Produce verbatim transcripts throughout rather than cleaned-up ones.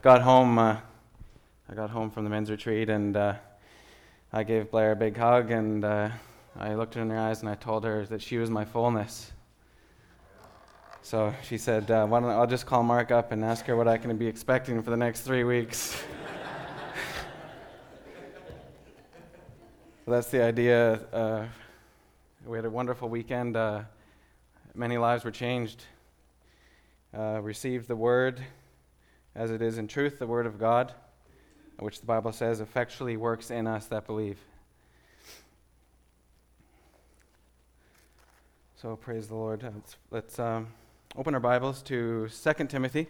got home, uh, I got home from the men's retreat, and uh, I gave Blair a big hug, and uh, I looked in her eyes, and I told her that she was my fullness. So she said, uh, "Why don't I, I'll just call Mark up and ask her what I can be expecting for the next three weeks." So that's the idea. Uh, we had a wonderful weekend. Uh, many lives were changed. Uh, received the Word as it is in truth, the Word of God, which the Bible says effectually works in us that believe. So praise the Lord. Let's, let's um, open our Bibles to Second Timothy.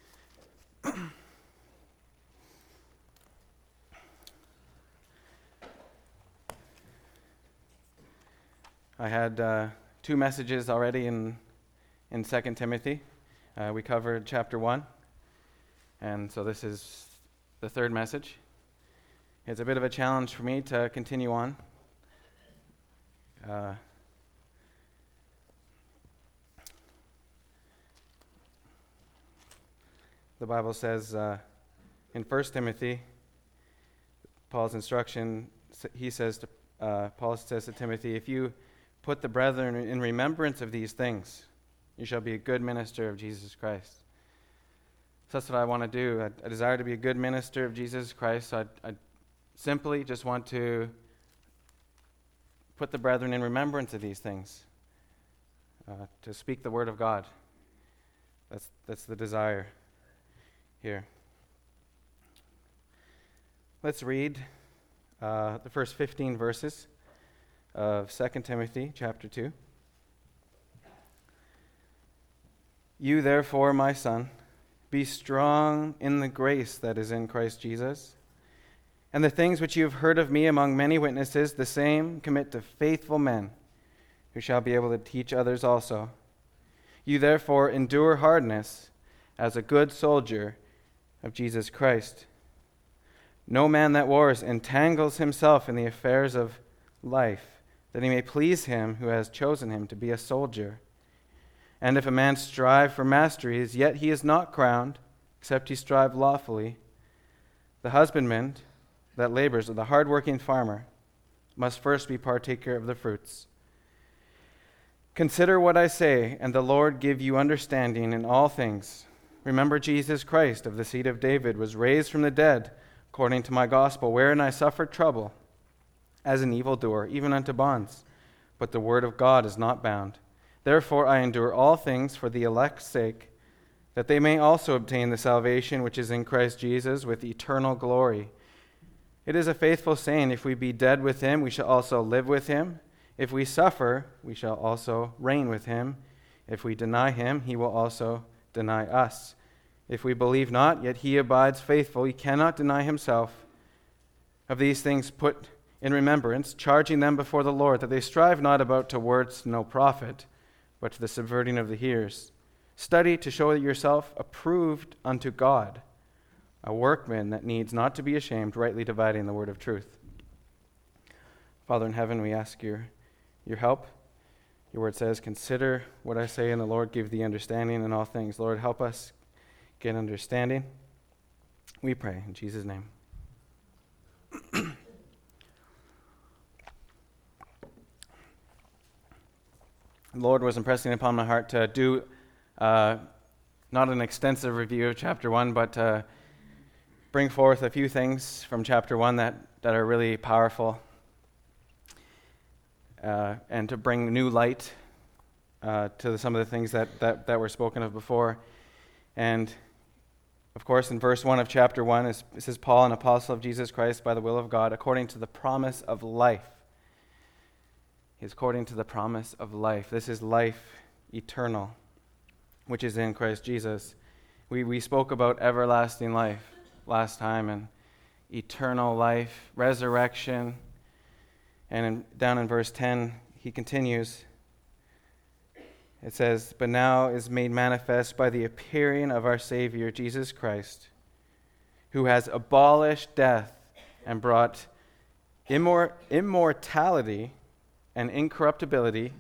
I had uh, two messages already in in Second Timothy. Uh, we covered chapter one, and so this is the third message. It's a bit of a challenge for me to continue on. Uh, the Bible says uh, in First Timothy, Paul's instruction, he says to uh, Paul says to Timothy, "If you put the brethren in remembrance of these things, you shall be a good minister of Jesus Christ." So that's what I want to do. I, I desire to be a good minister of Jesus Christ. So I, I simply just want to put the brethren in remembrance of these things, uh, to speak the word of God. That's that's the desire here. Let's read uh, the first fifteen verses of Second Timothy chapter two. "You therefore, my son, be strong in the grace that is in Christ Jesus. And the things which you have heard of me among many witnesses, the same commit to faithful men, who shall be able to teach others also. You therefore endure hardness as a good soldier of Jesus Christ. No man that wars entangles himself in the affairs of life, that he may please him who has chosen him to be a soldier. And if a man strive for masteries, yet he is not crowned, except he strive lawfully. The husbandman that labors, or the hard-working farmer, must first be partaker of the fruits. Consider what I say, and the Lord give you understanding in all things. Remember Jesus Christ of the seed of David was raised from the dead, according to my gospel, wherein I suffered trouble, as an evildoer, even unto bonds. But the word of God is not bound. Therefore I endure all things for the elect's sake, that they may also obtain the salvation which is in Christ Jesus with eternal glory. It is a faithful saying, if we be dead with him, we shall also live with him. If we suffer, we shall also reign with him. If we deny him, he will also deny us. If we believe not, yet he abides faithful. He cannot deny himself. Of these things put in remembrance, charging them before the Lord, that they strive not about to words no profit, but to the subverting of the hearers. Study to show yourself approved unto God, a workman that needs not to be ashamed, rightly dividing the word of truth." Father in heaven, we ask your, your help. Your word says, "Consider what I say, and the Lord give thee understanding in all things." Lord, help us get understanding. We pray in Jesus' name. The Lord was impressing upon my heart to do uh, not an extensive review of chapter one, but to bring forth a few things from chapter one that, that are really powerful, uh, and to bring new light uh, to some of the things that, that, that were spoken of before. And of course, in verse one of chapter one, it says, "Paul, an apostle of Jesus Christ by the will of God, according to the promise of life." Is according to the promise of life. This is life eternal, which is in Christ Jesus. We we spoke about everlasting life last time, and eternal life, resurrection. And in, down in verse ten, he continues. It says, "But now is made manifest by the appearing of our Savior, Jesus Christ, who has abolished death and brought immor- immortality and incorruptibility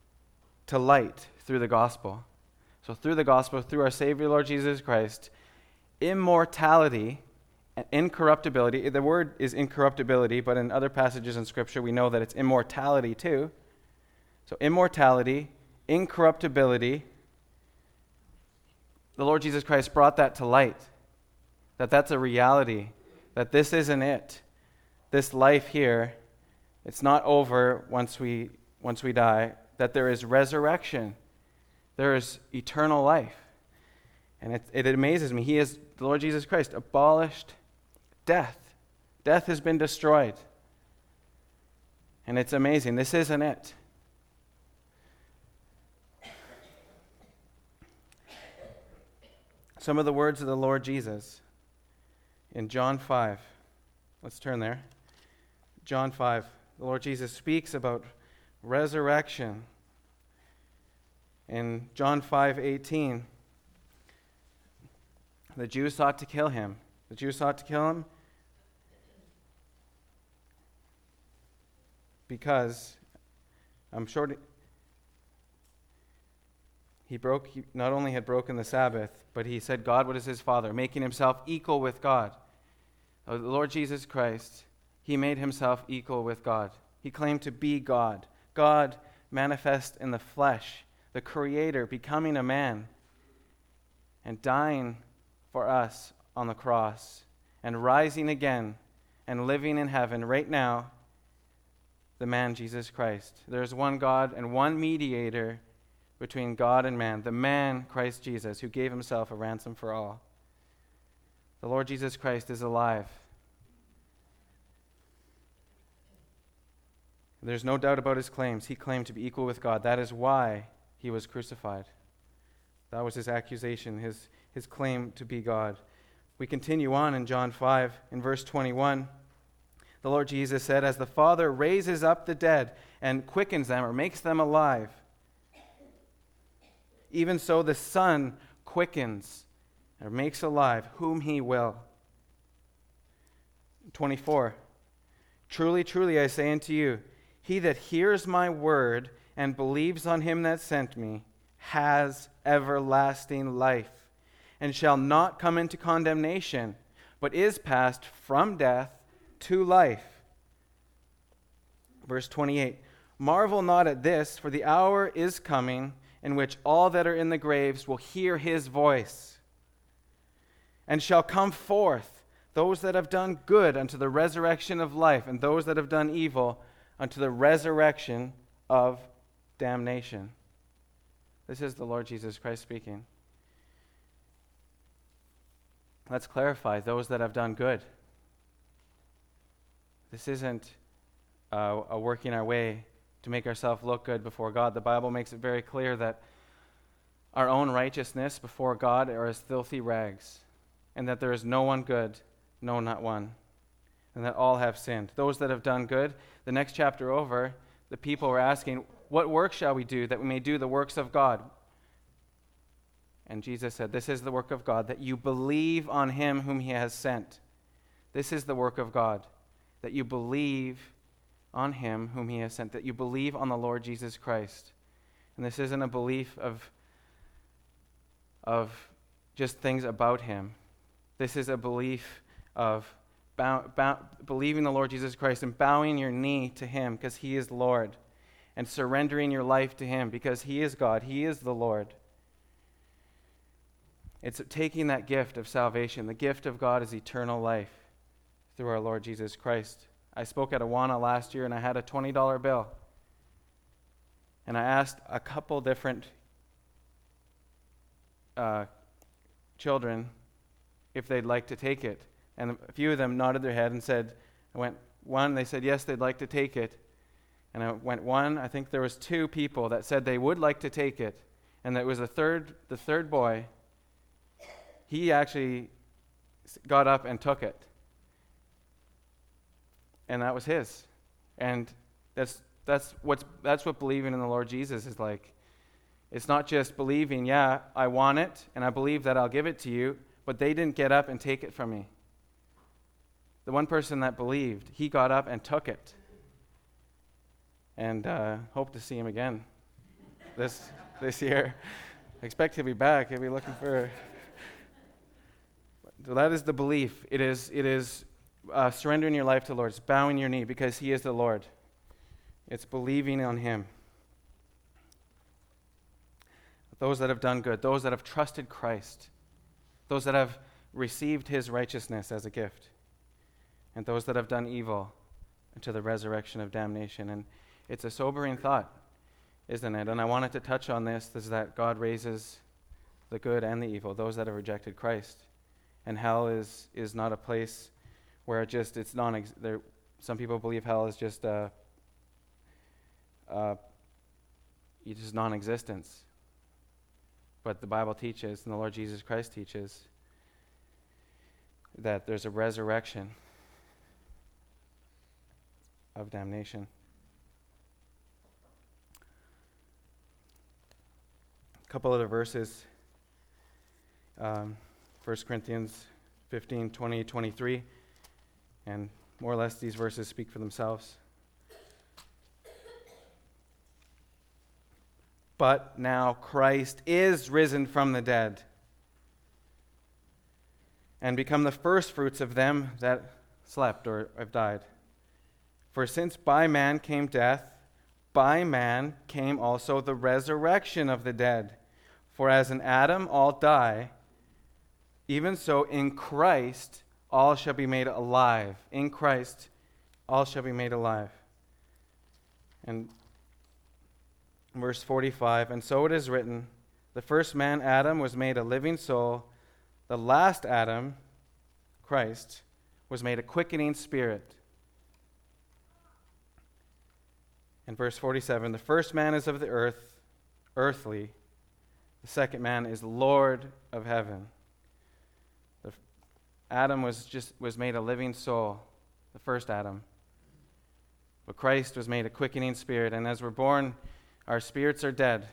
to light through the gospel." So through the gospel, through our Savior, Lord Jesus Christ, immortality and incorruptibility. The word is incorruptibility, but in other passages in Scripture we know that it's immortality too. So immortality, incorruptibility, the Lord Jesus Christ brought that to light, that that's a reality, that this isn't it. This life here, it's not over once we once we die, that there is resurrection. There is eternal life. And it, it amazes me. He is, the Lord Jesus Christ, abolished death. Death has been destroyed. And it's amazing. This isn't it. Some of the words of the Lord Jesus in John five. Let's turn there. John five. The Lord Jesus speaks about resurrection. In John five eighteen, the Jews sought to kill him. The Jews sought to kill him because, I'm sure he broke. He not only had broken the Sabbath, but he said God was his Father, making himself equal with God. The Lord Jesus Christ, he made himself equal with God. He claimed to be God. God manifest in the flesh, the Creator becoming a man and dying for us on the cross and rising again and living in heaven right now, the man Jesus Christ. There's one God and one mediator between God and man, the man Christ Jesus, who gave himself a ransom for all. The Lord Jesus Christ is alive. There's no doubt about his claims. He claimed to be equal with God. That is why he was crucified. That was his accusation, his, his claim to be God. We continue on in John five, in verse twenty-one. The Lord Jesus said, as the Father raises up the dead and quickens them or makes them alive, even so the Son quickens or makes alive whom he will. twenty-four. Truly, truly, I say unto you, he that hears my word and believes on him that sent me has everlasting life, and shall not come into condemnation, but is passed from death to life. Verse twenty-eight. Marvel not at this, for the hour is coming in which all that are in the graves will hear his voice, and shall come forth, those that have done good unto the resurrection of life, and those that have done evil unto the resurrection of damnation. This is the Lord Jesus Christ speaking. Let's clarify, those that have done good. This isn't uh, a working our way to make ourselves look good before God. The Bible makes it very clear that our own righteousness before God are as filthy rags, and that there is no one good, no, not one, and that all have sinned. Those that have done good, the next chapter over, the people were asking, what work shall we do that we may do the works of God? And Jesus said, this is the work of God, that you believe on him whom he has sent. This is the work of God, that you believe on him whom he has sent, that you believe on the Lord Jesus Christ. And this isn't a belief of, of just things about him. This is a belief of bow, bow, believing the Lord Jesus Christ and bowing your knee to him because he is Lord, and surrendering your life to him because he is God, he is the Lord. It's taking that gift of salvation. The gift of God is eternal life through our Lord Jesus Christ. I spoke at Awana last year, and I had a twenty dollar bill. And I asked a couple different uh, children if they'd like to take it. And a few of them nodded their head and said, I went, one, they said, yes, they'd like to take it. And I went, one, I think there was two people that said they would like to take it. And that was the third, the third boy. He actually got up and took it. And that was his. And that's that's what's that's what believing in the Lord Jesus is like. It's not just believing, yeah, I want it, and I believe that I'll give it to you, but they didn't get up and take it from me. The one person that believed, he got up and took it. And uh, hope to see him again this this year. Expect he'll be back. He'll be looking for... So that is the belief. It is, it is uh, surrendering your life to the Lord. It's bowing your knee because he is the Lord. It's believing on him. Those that have done good, those that have trusted Christ, those that have received his righteousness as a gift, and those that have done evil to the resurrection of damnation. And it's a sobering thought, isn't it? And I wanted to touch on this, is that God raises the good and the evil, those that have rejected Christ. And hell is is not a place where it just, it's non, there. Some people believe hell is just uh, uh, just non-existence. But the Bible teaches, and the Lord Jesus Christ teaches, that there's a resurrection of damnation. A couple other verses. Um, First Corinthians fifteen, twenty, twenty-three. And more or less these verses speak for themselves. But now Christ is risen from the dead and become the firstfruits of them that slept or have died. For since by man came death, by man came also the resurrection of the dead. For as in Adam all die, even so in Christ all shall be made alive. In Christ all shall be made alive. And verse forty-five, and so it is written, the first man, Adam, was made a living soul. The last Adam, Christ, was made a quickening spirit. In verse forty-seven, the first man is of the earth, earthly. The second man is Lord of heaven. The, Adam was just was made a living soul, the first Adam. But Christ was made a quickening spirit, and as we're born, our spirits are dead.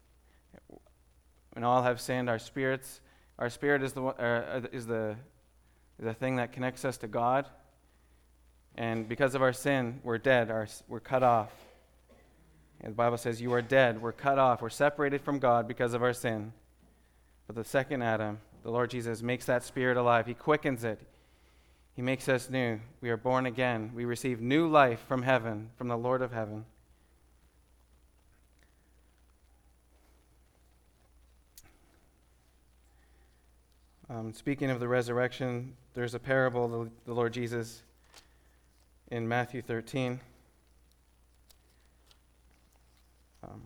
When all have sinned, our spirits, our spirit is the uh, is the the thing that connects us to God. And because of our sin, we're dead. Our, we're cut off. And the Bible says, "You are dead." We're cut off. We're separated from God because of our sin. But the second Adam, the Lord Jesus, makes that spirit alive. He quickens it. He makes us new. We are born again. We receive new life from heaven, from the Lord of heaven. Um, speaking of the resurrection, there's a parable of the, the Lord Jesus in Matthew thirteen. Um,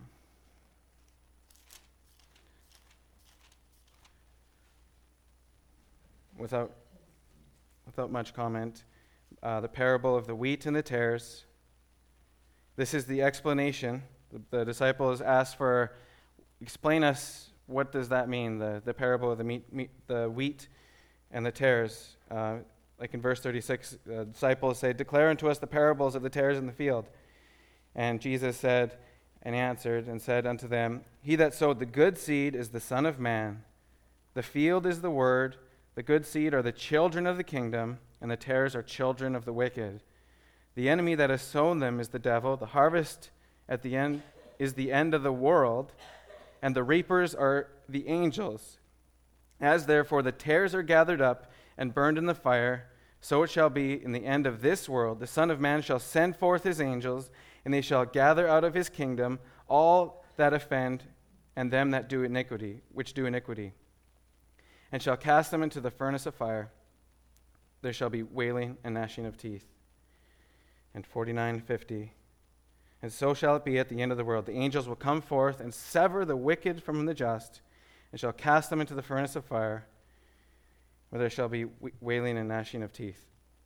without, without much comment, uh, the parable of the wheat and the tares. This is the explanation. The, the disciples asked for, explain us, what does that mean, the, the parable of the, meat, meat, the wheat and the tares? Uh, like in verse thirty-six, the disciples say, declare unto us the parables of the tares in the field. And Jesus said, and answered and said unto them, he that sowed the good seed is the Son of Man. The field is the word. The good seed are the children of the kingdom, and the tares are children of the wicked. The enemy that has sown them is the devil. The harvest at the end is the end of the world, and the reapers are the angels. As therefore the tares are gathered up and burned in the fire, so it shall be in the end of this world. The Son of Man shall send forth his angels, and they shall gather out of his kingdom all that offend and them that do iniquity, which do iniquity, and shall cast them into the furnace of fire. There shall be wailing and gnashing of teeth. And forty-nine fifty. And so shall it be at the end of the world. The angels will come forth and sever the wicked from the just, and shall cast them into the furnace of fire, where there shall be wailing and gnashing of teeth.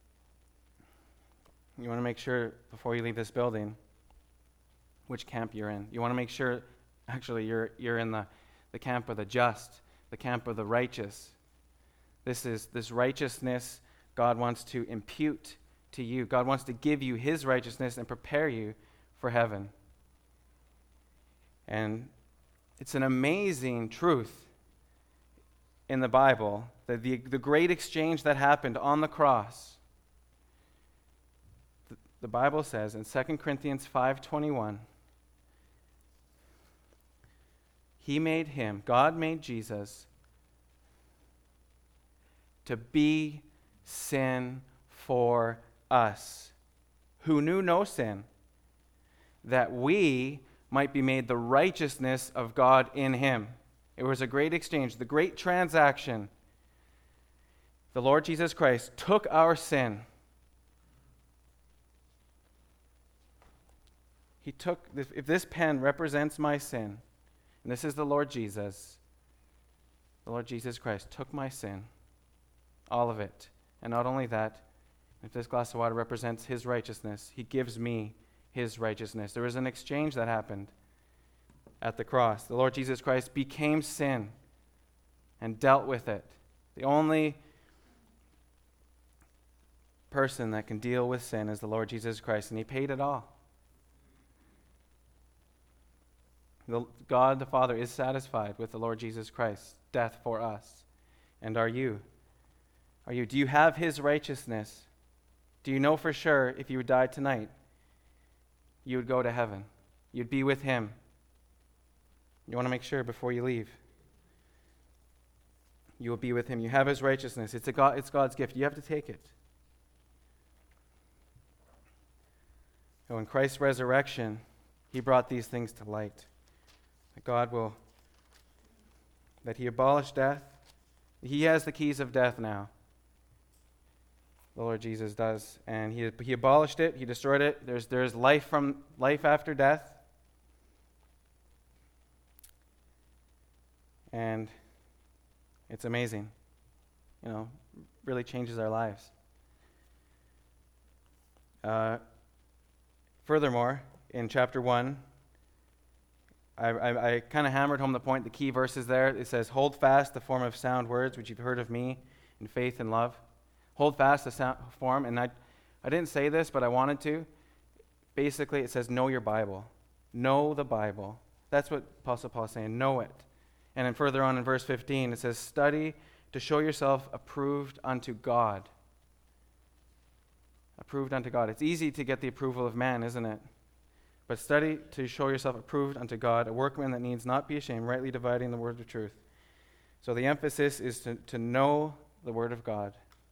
You want to make sure, before you leave this building, which camp you're in. You want to make sure, actually, you're you're in the, the camp of the just, the camp of the righteous. This is this righteousness God wants to impute to you. God wants to give you his righteousness and prepare you for heaven. And it's an amazing truth in the Bible that the, the great exchange that happened on the cross. The, the Bible says in Second Corinthians five twenty-one, he made him, God made Jesus, to be sin for us, who knew no sin, that we might be made the righteousness of God in him. It was a great exchange, the great transaction. The Lord Jesus Christ took our sin. He took, if this pen represents my sin, and this is the Lord Jesus, the Lord Jesus Christ took my sin, all of it. And not only that, if this glass of water represents his righteousness, he gives me his righteousness. There was an exchange that happened at the cross. The Lord Jesus Christ became sin and dealt with it. The only person that can deal with sin is the Lord Jesus Christ, and he paid it all. The, God the Father is satisfied with the Lord Jesus Christ's death for us. And are you? Are you? Do you have his righteousness? Do you know for sure if you would die tonight, you would go to heaven? You'd be with him. You want to make sure before you leave. You will be with him. You have his righteousness. It's, a God, it's God's gift. You have to take it. So in Christ's resurrection, he brought these things to light. That God will, that he abolished death. He has the keys of death now. The Lord Jesus does. And he, he abolished it. He destroyed it. There's, there's life from life after death. And it's amazing. You know, really changes our lives. Uh, furthermore, in chapter one, I, I, I kind of hammered home the point, the key verses there. It says, hold fast the form of sound words, which you've heard of me, in faith and love. Hold fast the sound form. And I, I didn't say this, but I wanted to. Basically, it says, know your Bible. Know the Bible. That's what Apostle Paul is saying. Know it. And then further on in verse fifteen, it says, study to show yourself approved unto God. Approved unto God. It's easy to get the approval of man, isn't it? But study to show yourself approved unto God, a workman that needs not be ashamed, rightly dividing the word of truth. So the emphasis is to, to know the word of God.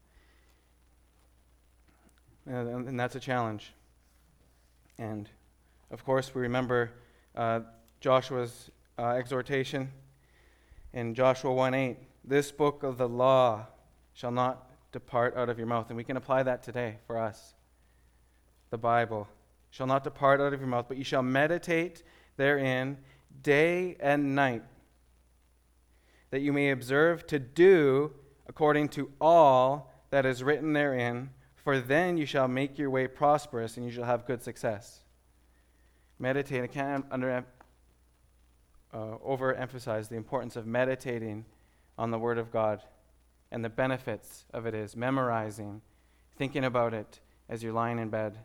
And, and that's a challenge. And, of course, we remember uh, Joshua's uh, exhortation in Joshua one eight. This book of the law shall not depart out of your mouth. And we can apply that today for us. The Bible shall not depart out of your mouth, but you shall meditate therein day and night, that you may observe to do according to all that is written therein, for then you shall make your way prosperous and you shall have good success. Meditate. I can't under, uh, overemphasize the importance of meditating on the Word of God and the benefits of it is memorizing, thinking about it as you're lying in bed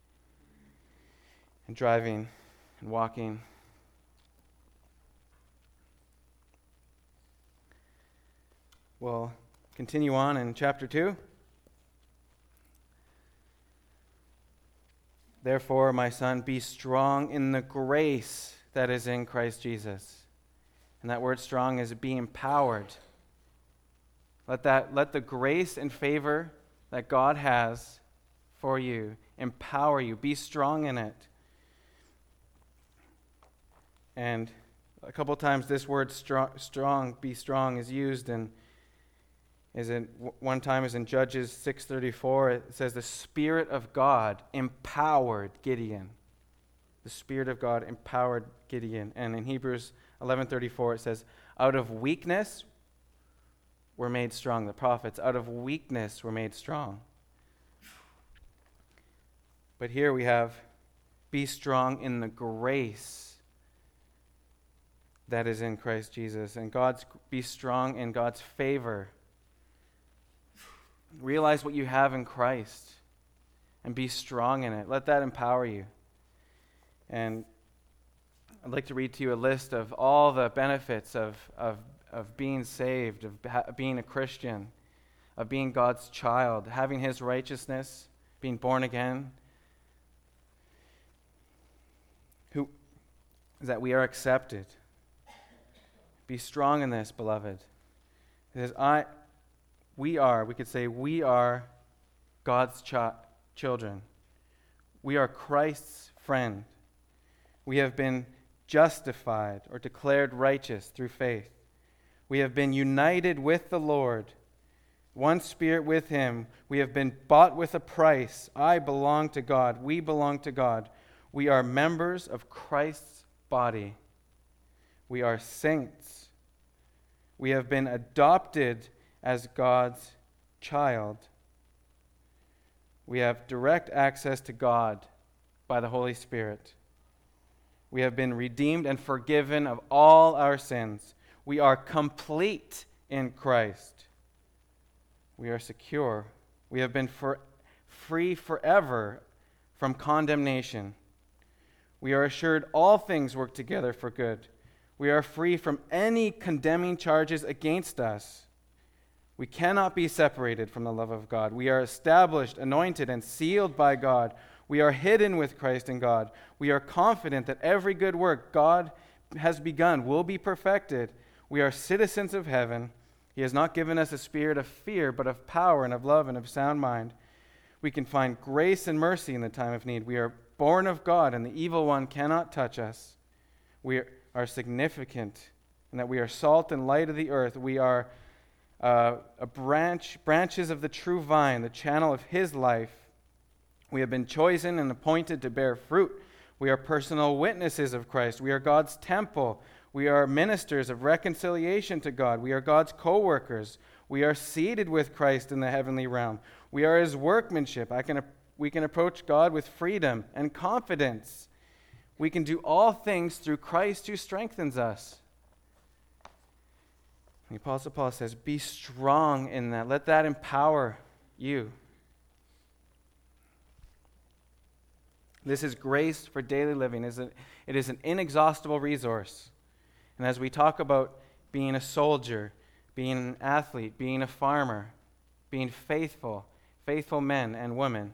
and driving and walking. We'll continue on in chapter two. Therefore, my son, be strong in the grace that is in Christ Jesus. And that word strong is be empowered. Let that let the grace and favor that God has for you empower you. Be strong in it. And a couple times this word strong, strong, be strong is used, and is in one time is in Judges six thirty-four. It says the Spirit of God empowered Gideon. The Spirit of God empowered Gideon. And in Hebrews eleven thirty-four it says, out of weakness were made strong. The prophets, out of weakness were made strong. But here we have, be strong in the grace that is in Christ Jesus. And God's be strong in God's favor. Realize what you have in Christ and be strong in it. Let that empower you. And I'd like to read to you a list of all the benefits of, of, of being saved, of ha- being a Christian, of being God's child, having his righteousness, being born again. Who is that we are accepted. Be strong in this, beloved. It says, I we are, we could say, we are God's ch- children. We are Christ's friend. We have been justified or declared righteous through faith. We have been united with the Lord, one spirit with him. We have been bought with a price. I belong to God. We belong to God. We are members of Christ's body. We are saints. We have been adopted as God's child. We have direct access to God by the Holy Spirit. We have been redeemed and forgiven of all our sins. We are complete in Christ. We are secure. We have been for, free forever from condemnation. We are assured all things work together for good. We are free from any condemning charges against us. We cannot be separated from the love of God. We are established, anointed, and sealed by God. We are hidden with Christ in God. We are confident that every good work God has begun will be perfected. We are citizens of heaven. He has not given us a spirit of fear, but of power and of love and of sound mind. We can find grace and mercy in the time of need. We are born of God, and the evil one cannot touch us. We are significant in that we are salt and light of the earth. We are uh, a branch, branches of the true vine, the channel of his life. We have been chosen and appointed to bear fruit. We are personal witnesses of Christ. We are God's temple. We are ministers of reconciliation to God. We are God's co-workers. We are seated with Christ in the heavenly realm. We are his workmanship. I can, we can approach God with freedom and confidence. We can do all things through Christ who strengthens us. The Apostle Paul says, be strong in that. Let that empower you. This is grace for daily living. It is an inexhaustible resource. And as we talk about being a soldier, being an athlete, being a farmer, being faithful, faithful men and women,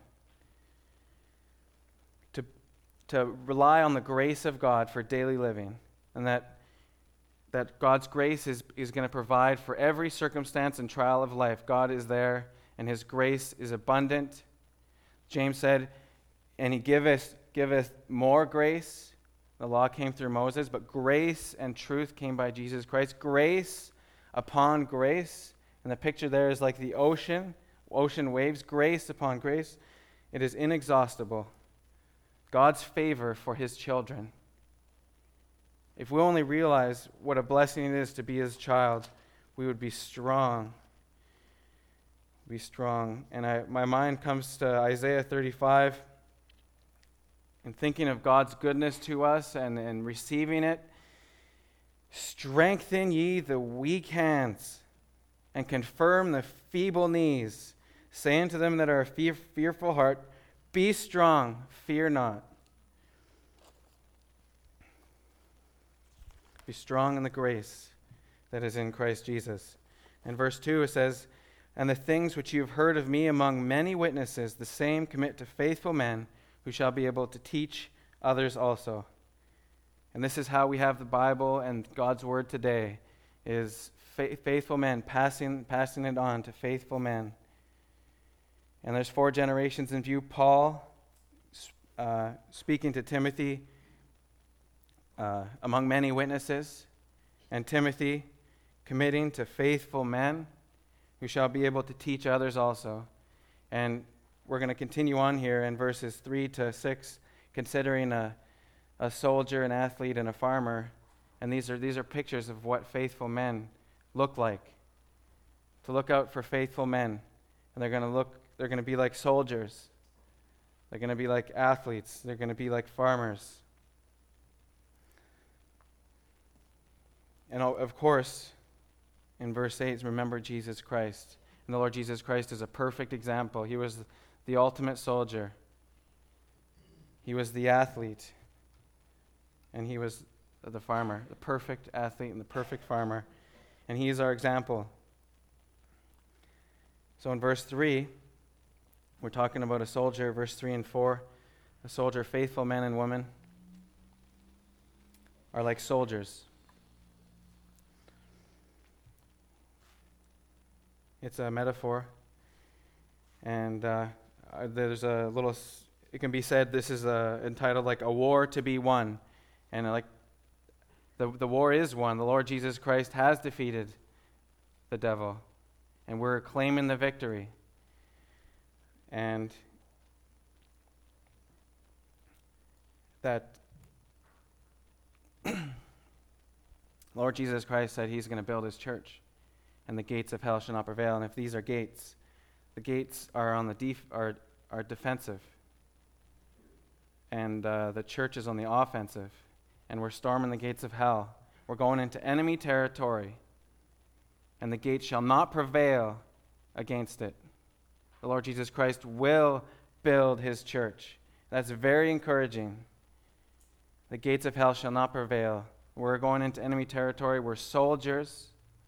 to, to rely on the grace of God for daily living, and that, that God's grace is, is going to provide for every circumstance and trial of life. God is there, and his grace is abundant. James said, and he giveth, giveth more grace. The law came through Moses, but grace and truth came by Jesus Christ. Grace upon grace. And the picture there is like the ocean, ocean waves, grace upon grace. It is inexhaustible. God's favor for his children. If we only realize what a blessing it is to be his child, we would be strong. Be strong. And I, my mind comes to Isaiah thirty-five. And thinking of God's goodness to us and, and receiving it. Strengthen ye the weak hands, and confirm the feeble knees, saying to them that are of fear, fearful heart, be strong, fear not. Be strong in the grace that is in Christ Jesus. In verse two it says, and the things which you have heard of me among many witnesses, the same commit to faithful men, who shall be able to teach others also. And this is how we have the Bible and God's word today, is fa- faithful men passing, passing it on to faithful men. And there's four generations in view. Paul uh, speaking to Timothy uh, among many witnesses, and Timothy committing to faithful men who shall be able to teach others also. And we're going to continue on here in verses three to six, considering a, a soldier, an athlete, and a farmer. And these are these are pictures of what faithful men look like. To look out for faithful men. And they're going to look, they're going to be like soldiers. They're going to be like athletes. They're going to be like farmers. And of course, in verse eight, remember Jesus Christ. And the Lord Jesus Christ is a perfect example. He was the ultimate soldier. He was the athlete. And he was the farmer, the perfect athlete and the perfect farmer. And he is our example. So in verse three, we're talking about a soldier, verse three and four. A soldier, faithful men and women are like soldiers. It's a metaphor. And uh, there's a little, it can be said this is a, entitled like a war to be won. And like the, the war is won. The Lord Jesus Christ has defeated the devil. And we're claiming the victory. And that Lord Jesus Christ said he's going to build his church, and the gates of hell shall not prevail. And if these are gates, the gates are on the def- are are defensive, and uh, the church is on the offensive, and we're storming the gates of hell. We're going into enemy territory, and the gates shall not prevail against it. The Lord Jesus Christ will build his church. That's very encouraging. The gates of hell shall not prevail. We're going into enemy territory. We're soldiers.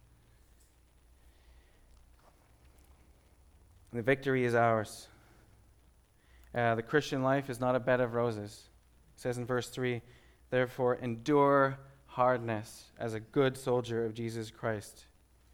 The victory is ours. Uh, the Christian life is not a bed of roses. It says in verse three, therefore endure hardness as a good soldier of Jesus Christ.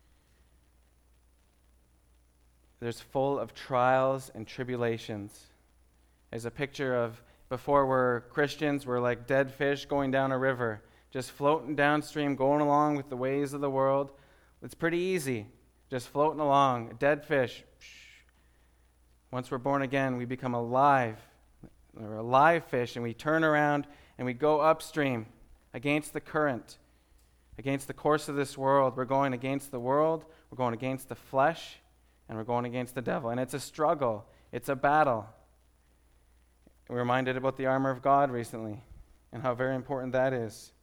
There's full of trials and tribulations. There's a picture of before we're Christians, we're like dead fish going down a river, just floating downstream, going along with the ways of the world. It's pretty easy, just floating along, a dead fish. Once we're born again, we become alive. We're a live fish, and we turn around and we go upstream against the current, against the course of this world. We're going against the world, we're going against the flesh, and we're going against the devil. And it's a struggle. It's a battle. We're reminded about the armor of God recently and how very important that is.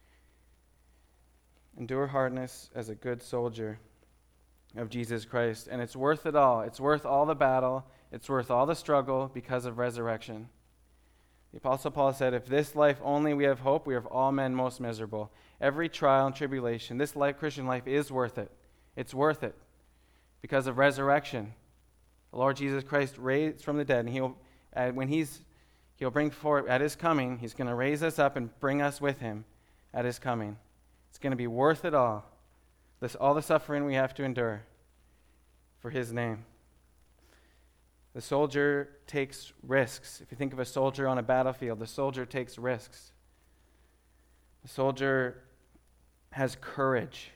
Endure hardness as a good soldier of Jesus Christ. And it's worth it all. It's worth all the battle. It's worth all the struggle because of resurrection. The Apostle Paul said, if this life only we have hope, we are of all men most miserable. Every trial and tribulation, this life, Christian life is worth it. It's worth it because of resurrection. The Lord Jesus Christ raised from the dead, and he'll, uh, when he's He'll bring forth, at his coming, he's going to raise us up and bring us with him at his coming. It's going to be worth it all. This, all the suffering we have to endure for his name. The soldier takes risks. If you think of a soldier on a battlefield, the soldier takes risks. The soldier has courage.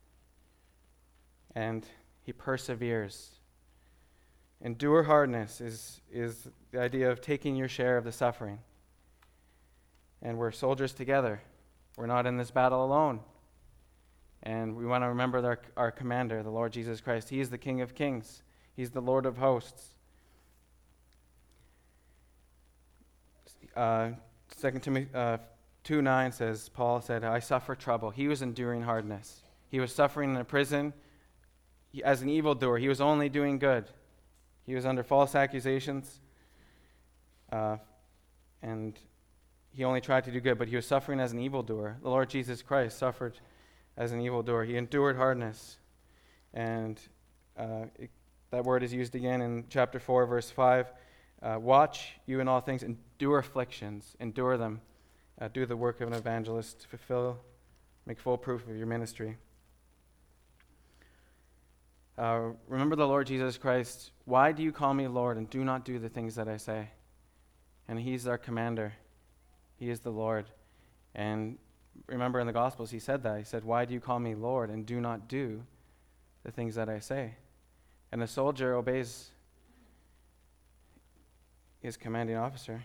And he perseveres. Endure hardness is, is the idea of taking your share of the suffering. And we're soldiers together. We're not in this battle alone. And we want to remember our, our commander, the Lord Jesus Christ. He is the King of Kings. He's the Lord of hosts. Uh, Second Timothy uh, two nine says, Paul said, I suffer trouble. He was enduring hardness. He was suffering in a prison he, as an evildoer. He was only doing good. He was under false accusations, uh, and he only tried to do good, but he was suffering as an evildoer. The Lord Jesus Christ suffered as an evildoer. He endured hardness. And uh, it, that word is used again in chapter four, verse five. Uh, Watch you in all things, endure afflictions, endure them. Uh, do the work of an evangelist, fulfill, make full proof of your ministry. Uh, remember the Lord Jesus Christ. Why do you call me Lord and do not do the things that I say? And he's our commander. He is the Lord. And remember in the Gospels he said that. He said, why do you call me Lord and do not do the things that I say? And the soldier obeys his commanding officer.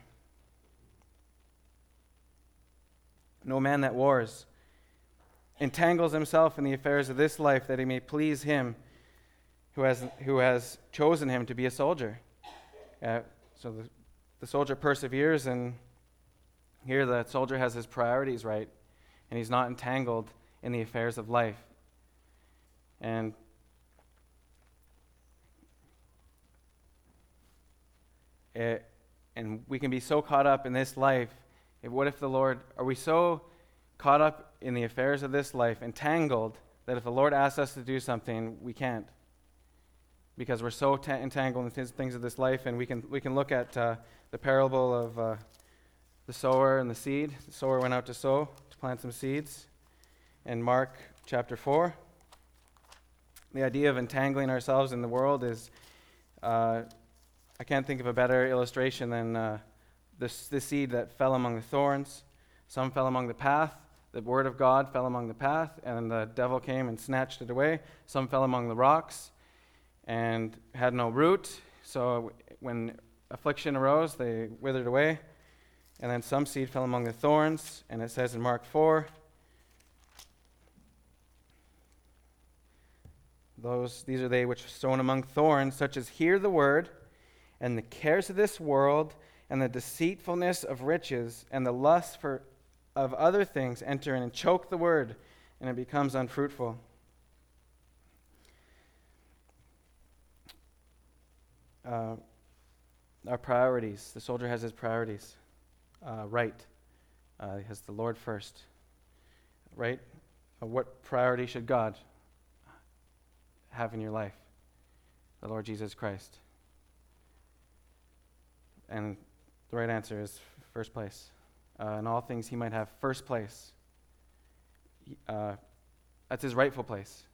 No man that wars entangles himself in the affairs of this life that he may please him who has who has chosen him to be a soldier. Uh, so the, the soldier perseveres, and here the soldier has his priorities right, and he's not entangled in the affairs of life. And it, and we can be so caught up in this life. If, what if the Lord, are we so caught up in the affairs of this life, entangled, that if the Lord asks us to do something, we can't? Because we're so t- entangled in th- things of this life. And we can we can look at uh, the parable of uh, the sower and the seed. The sower went out to sow, to plant some seeds. In Mark chapter four, The idea of entangling ourselves in the world is, uh, I can't think of a better illustration than uh, this, the seed that fell among the thorns. Some fell among the path. The word of God fell among the path, and the devil came and snatched it away. Some fell among the rocks and had no root. So when affliction arose, they withered away. And then some seed fell among the thorns, and it says in Mark four, Those, these are they which are sown among thorns, such as hear the word, and the cares of this world, and the deceitfulness of riches, and the lust for of other things enter in and choke the word, and it becomes unfruitful. Uh, our priorities. The soldier has his priorities uh, right. Uh, he has the Lord first. Right? Uh, what priority should God have in your life? The Lord Jesus Christ. And the right answer is first place. Uh, in all things, he might have first place. He, uh, that's his rightful place.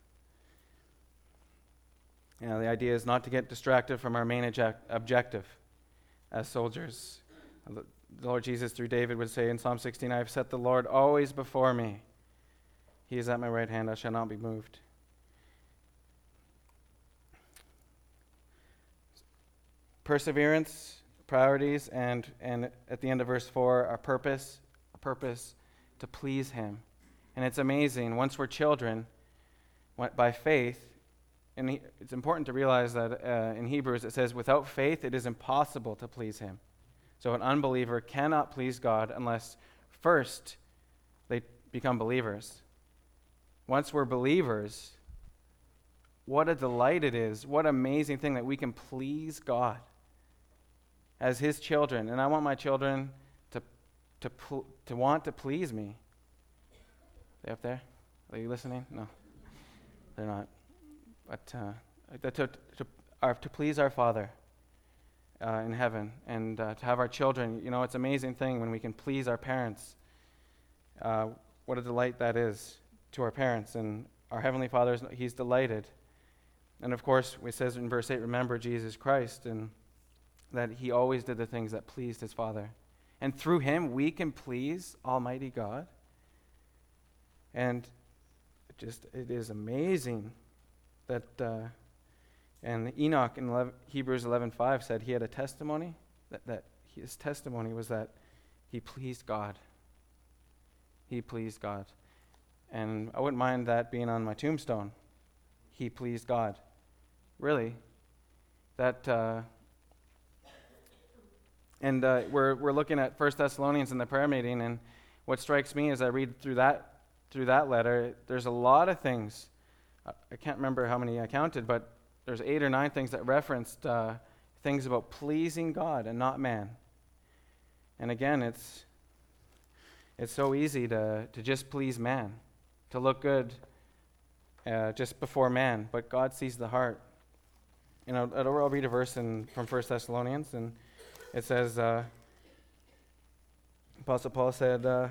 You know, the idea is not to get distracted from our main object- objective as soldiers. The Lord Jesus, through David, would say in Psalm sixteen, I have set the Lord always before me. He is at my right hand, I shall not be moved. Perseverance, priorities, and, and at the end of verse four, our purpose, a purpose to please him. And it's amazing, once we're children, by faith, and he, it's important to realize that uh, in Hebrews it says, without faith it is impossible to please him. So an unbeliever cannot please God unless first they become believers. Once we're believers, what a delight it is, what an amazing thing that we can please God as his children. And I want my children to to pl- to want to please me. Are they up there? Are you listening? No, they're not. But uh, to, to, our, to please our Father uh, in heaven, and uh, to have our children, you know, it's an amazing thing when we can please our parents. Uh, what a delight that is to our parents. And our Heavenly Father, he's delighted. And of course, it says in verse eight, remember Jesus Christ, and that he always did the things that pleased his Father. And through him, we can please Almighty God. And it just, it is amazing that, uh, and Enoch in eleven, Hebrews eleven five said he had a testimony, that, that his testimony was that he pleased God. He pleased God. And I wouldn't mind that being on my tombstone. He pleased God. Really. That, uh, and uh, we're we're looking at First Thessalonians in the prayer meeting, and what strikes me as I read through that through that letter, there's a lot of things. I can't remember how many I counted, but there's eight or nine things that referenced uh, things about pleasing God and not man. And again, it's it's so easy to, to just please man, to look good uh, just before man, but God sees the heart. You know, I'll, I'll read a verse in, from First Thessalonians, and it says, uh, Apostle Paul said, uh,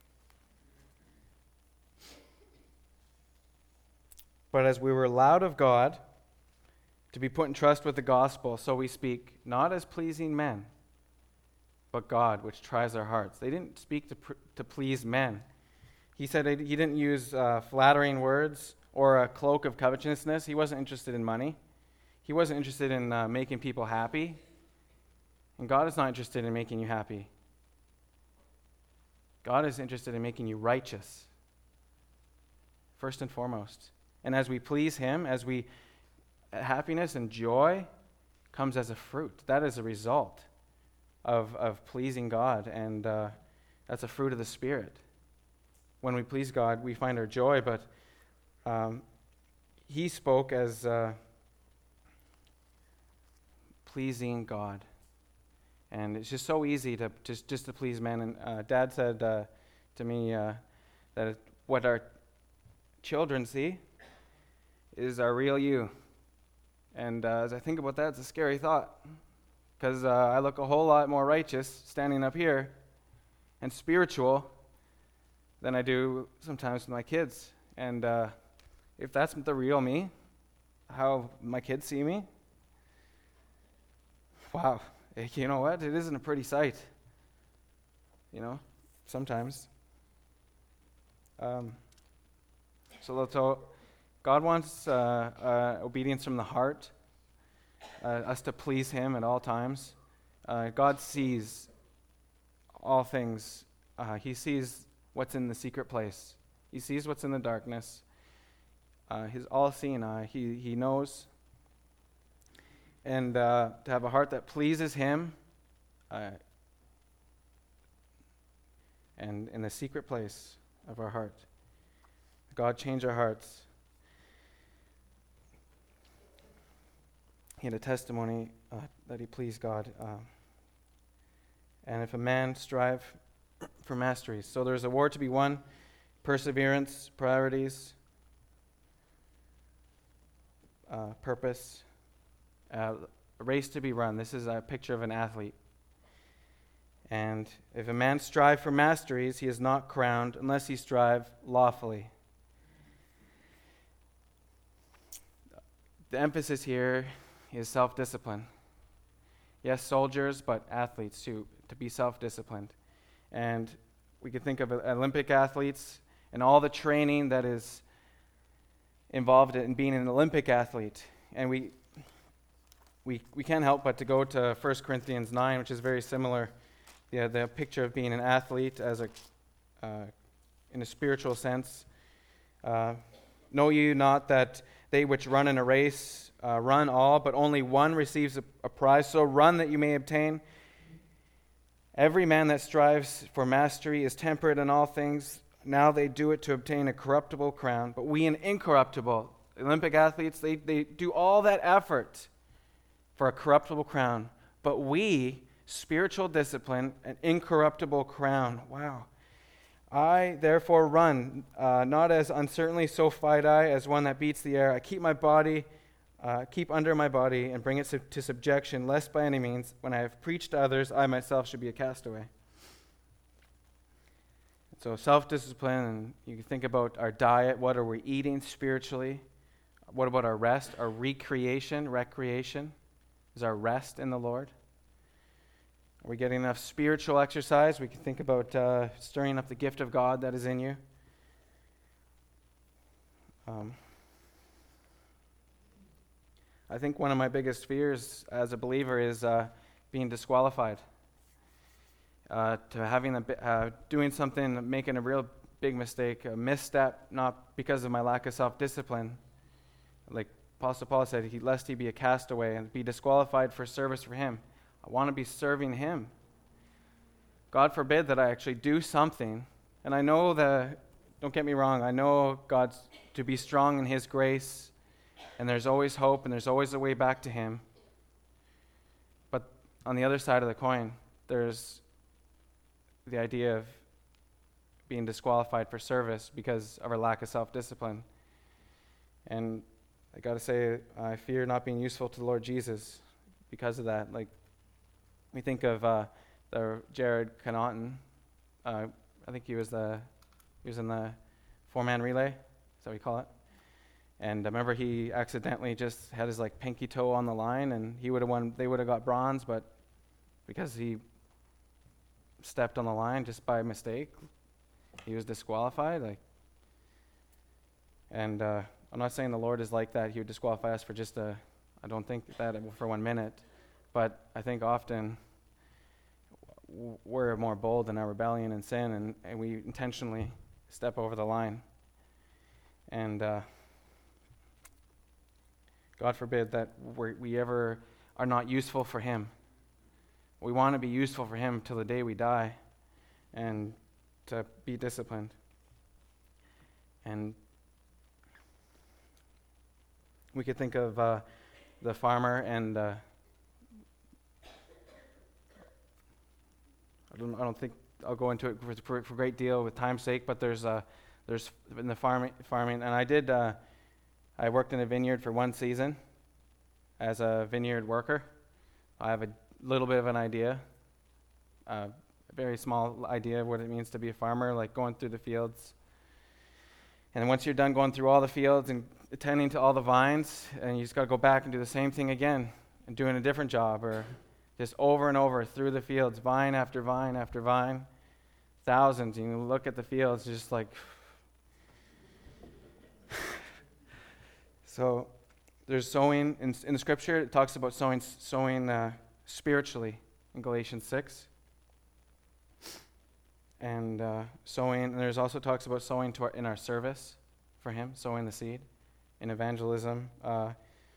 but as we were allowed of God to be put in trust with the gospel, so we speak, not as pleasing men, but God, which tries our hearts. They didn't speak to pr- to please men. He said he didn't use uh, flattering words or a cloak of covetousness. He wasn't interested in money. He wasn't interested in uh, making people happy. And God is not interested in making you happy. God is interested in making you righteous, first and foremost. And as we please him, as we, happiness and joy comes as a fruit. That is a result of, of pleasing God, and uh, that's a fruit of the Spirit. When we please God, we find our joy, but um, he spoke as uh, pleasing God. And it's just so easy to just, just to please men. And uh, Dad said uh, to me uh, that what our children see is our real you. And uh, as I think about that, it's a scary thought. Because uh, I look a whole lot more righteous standing up here and spiritual than I do sometimes with my kids. And uh, if that's the real me, how my kids see me? Wow. You know what? It isn't a pretty sight. You know, sometimes. Um, so, so God wants uh, uh, obedience from the heart, uh, us to please Him at all times. Uh, God sees all things. Uh, he sees what's in the secret place. He sees what's in the darkness. Uh, he's all-seeing eye. He He knows. And uh, to have a heart that pleases Him, uh, and in the secret place of our heart. God change our hearts. He had a testimony uh, that he pleased God. Uh, and if a man strive for masteries. So there's a war to be won, perseverance, priorities, uh, purpose, uh, a race to be run. This is a picture of an athlete. And if a man strive for masteries, he is not crowned unless he strive lawfully. The emphasis here is self-discipline. Yes, soldiers, but athletes too, to be self-disciplined. And we could think of Olympic athletes and all the training that is involved in being an Olympic athlete. And we we we can't help but to go to First Corinthians nine, which is very similar. The, the picture of being an athlete as a uh, in a spiritual sense. Uh, know you not that they which run in a race uh, run all, but only one receives a, a prize. So run that you may obtain. Every man that strives for mastery is temperate in all things. Now they do it to obtain a corruptible crown, but we an incorruptible. Olympic athletes, they, they do all that effort for a corruptible crown, but we, spiritual discipline, an incorruptible crown. Wow. I therefore run, uh, not as uncertainly, so fight I, as one that beats the air. I keep my body, uh, keep under my body, and bring it sub- to subjection, lest by any means, when I have preached to others, I myself should be a castaway. So self-discipline, and you can think about our diet. What are we eating spiritually? What about our rest? Our recreation, recreation? Is our rest in the Lord? Are we getting enough spiritual exercise? We can think about uh, stirring up the gift of God that is in you. Um, I think one of my biggest fears as a believer is uh, being disqualified. Uh, to having a uh, doing something, making a real big mistake, a misstep, not because of my lack of self-discipline. Like Apostle Paul said, he, lest he be a castaway and be disqualified for service for him. I want to be serving Him. God forbid that I actually do something. And I know that, don't get me wrong, I know God's to be strong in His grace, and there's always hope, and there's always a way back to Him. But on the other side of the coin, there's the idea of being disqualified for service because of our lack of self-discipline. And I got to say, I fear not being useful to the Lord Jesus because of that. Like, we think of uh, the Jared Connaughton. Uh, I think he was the he was in the four-man relay. Is that what you call it? And I remember he accidentally just had his like pinky toe on the line, and he would have won. They would have got bronze, but because he stepped on the line just by mistake, he was disqualified. Like, and uh, I'm not saying the Lord is like that. He would disqualify us for just a. I don't think that for one minute. But I think often we're more bold in our rebellion and sin, and, and we intentionally step over the line. And uh, God forbid that we're, we ever are not useful for Him. We want to be useful for Him till the day we die, and to be disciplined. And we could think of uh, the farmer and uh, I don't, I don't think I'll go into it for, for, for a great deal with time's sake, but there's uh, there's in the farming, farming, and I did, uh, I worked in a vineyard for one season as a vineyard worker. I have a little bit of an idea, uh, a very small idea of what it means to be a farmer, like going through the fields. And then once you're done going through all the fields and attending to all the vines, and you just got to go back and do the same thing again and doing a different job, or just over and over through the fields, vine after vine after vine, thousands. And you look at the fields just like... So there's sowing in, in the scripture. It talks about sowing, sowing uh, spiritually in Galatians six. And uh, sowing, and there's also talks about sowing to our, in our service for Him, sowing the seed in evangelism. Uh,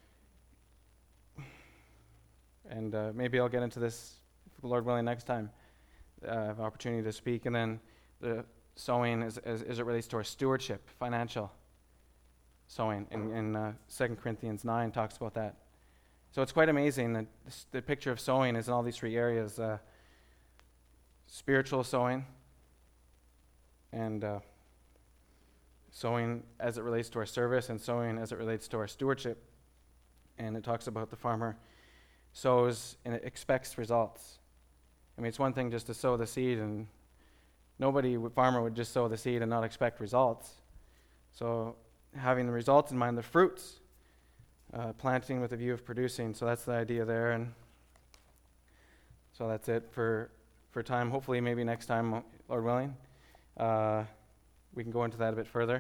and uh, maybe I'll get into this, Lord willing, next time. Uh, I have opportunity to speak. And then the sowing as, as, as it relates to our stewardship, financial sowing. In, in uh, Second Corinthians nine talks about that. So it's quite amazing that this, the picture of sowing is in all these three areas. Uh, spiritual sowing, and uh, sowing as it relates to our service, and sowing as it relates to our stewardship. And it talks about the farmer sows and it expects results. I mean, it's one thing just to sow the seed, and nobody, farmer would just sow the seed and not expect results. So having the results in mind, the fruits, uh, planting with a view of producing. So that's the idea there. And so that's it for, for time. Hopefully maybe next time, Lord willing, uh, we can go into that a bit further.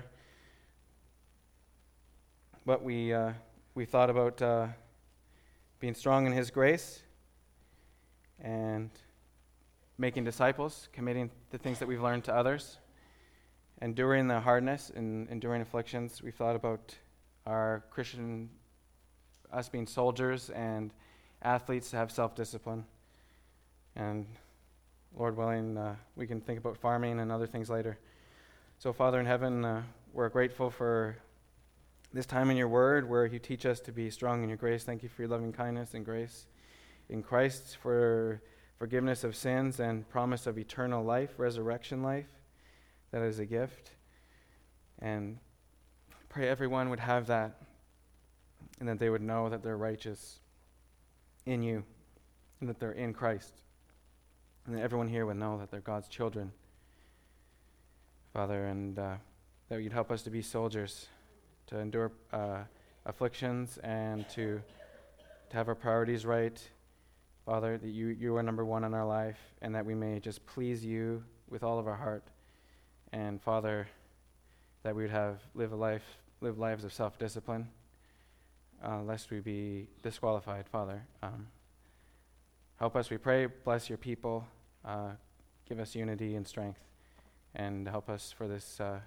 But we, uh, we thought about uh, being strong in His grace and making disciples, committing the things that we've learned to others. Enduring the hardness and enduring afflictions. We've thought about our Christian, us being soldiers and athletes to have self-discipline. And Lord willing, uh, we can think about farming and other things later. So Father in heaven, uh, we're grateful for this time in your word where you teach us to be strong in your grace. Thank you for your loving kindness and grace in Christ, for forgiveness of sins and promise of eternal life, resurrection life. That is a gift. And pray everyone would have that, and that they would know that they're righteous in you, and that they're in Christ. And that everyone here would know that they're God's children, Father, and uh, that you'd help us to be soldiers, to endure uh, afflictions, and to, to have our priorities right, Father, that you, you are number one in our life, and that we may just please you with all of our heart. And Father, that we would have live a life, live lives of self-discipline, uh, lest we be disqualified. Father, um, help us, we pray. Bless your people. Uh, give us unity and strength, and help us for this uh,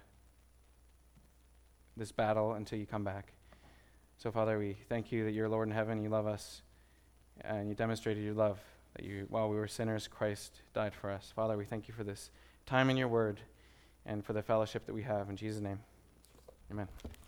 this battle until you come back. So, Father, we thank you that you're Lord in heaven. You love us, and you demonstrated your love. That you, while we were sinners, Christ died for us. Father, we thank you for this time in your word, and for the fellowship that we have. In Jesus' name, amen.